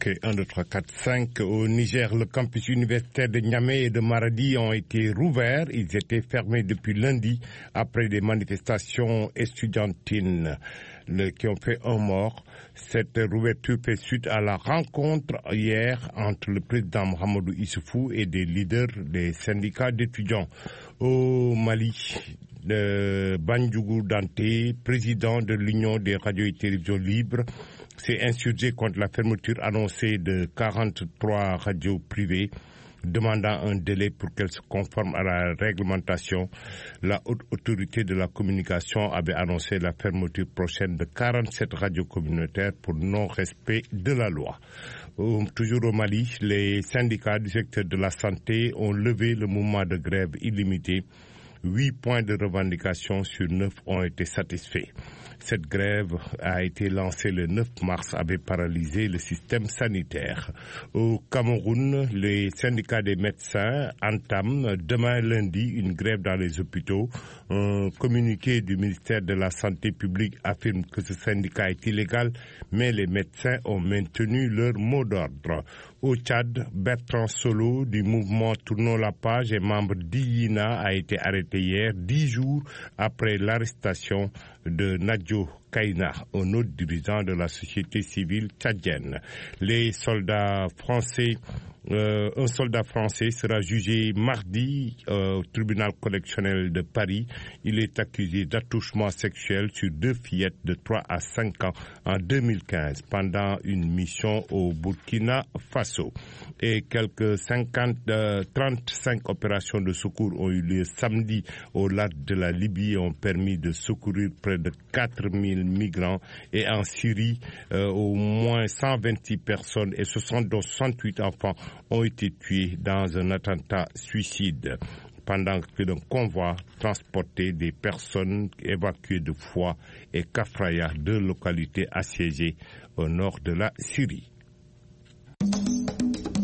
Ok, 1, 2, 3, 4, 5. Au Niger, le campus universitaire de Niamey et de Maradi ont été rouverts. Ils étaient fermés depuis lundi après des manifestations estudiantines qui ont fait un mort. Cette rouverture fait suite à la rencontre hier entre le président Mohamedou Issoufou et des leaders des syndicats d'étudiants. Au Mali, Bandjougou Danté, président de l'Union des radios et télévisions libres, s'est insurgé contre la fermeture annoncée de 43 radios privées, demandant un délai pour qu'elles se conforment à la réglementation. La haute autorité de la communication avait annoncé la fermeture prochaine de 47 radios communautaires pour non-respect de la loi. Toujours au Mali, les syndicats du secteur de la santé ont levé le mouvement de grève illimité. 8 points de revendication sur 9 ont été satisfaits. Cette grève a été lancée le 9 mars, avait paralysé le système sanitaire. Au Cameroun, les syndicats des médecins entament demain lundi une grève dans les hôpitaux. Un communiqué du ministère de la Santé publique affirme que ce syndicat est illégal, mais les médecins ont maintenu leur mot d'ordre. Au Tchad, Bertrand Solo du mouvement Tournons la page et membre d'IINA a été arrêté hier, 10 jours après l'arrestation de Nadjo Kaina, un autre dirigeant de la société civile tchadienne. Un soldat français sera jugé mardi au tribunal correctionnel de Paris. Il est accusé d'attouchement sexuel sur 2 fillettes de 3 à 5 ans en 2015 pendant une mission au Burkina Faso. Et quelques 35 opérations de secours ont eu lieu samedi au large de la Libye et ont permis de secourir près de 4000 migrants. Et en Syrie, au moins 126 personnes et 68 enfants ont été tués dans un attentat suicide pendant que d'un convoi transportait des personnes évacuées de Foix et Kafraya, 2 localités assiégées au nord de la Syrie.